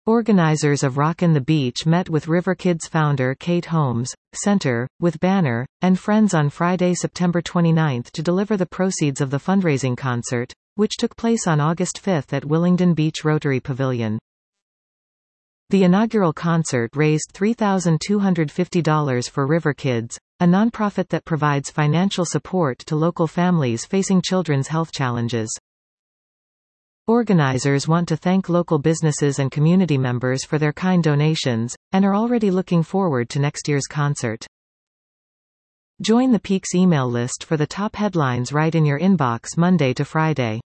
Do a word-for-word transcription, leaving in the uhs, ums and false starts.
Organizers of Rockin' the Beach met with River Kids founder Kate Holmes, Center, with Banner, and friends on Friday, September twenty-ninth to deliver the proceeds of the fundraising concert, which took place on August fifth at Willingdon Beach Rotary Pavilion. The inaugural concert raised three thousand two hundred fifty dollars for River Kids, a nonprofit that provides financial support to local families facing children's health challenges. Organizers want to thank local businesses and community members for their kind donations, and are already looking forward to next year's concert. Join the Peaks email list for the top headlines right in your inbox Monday to Friday.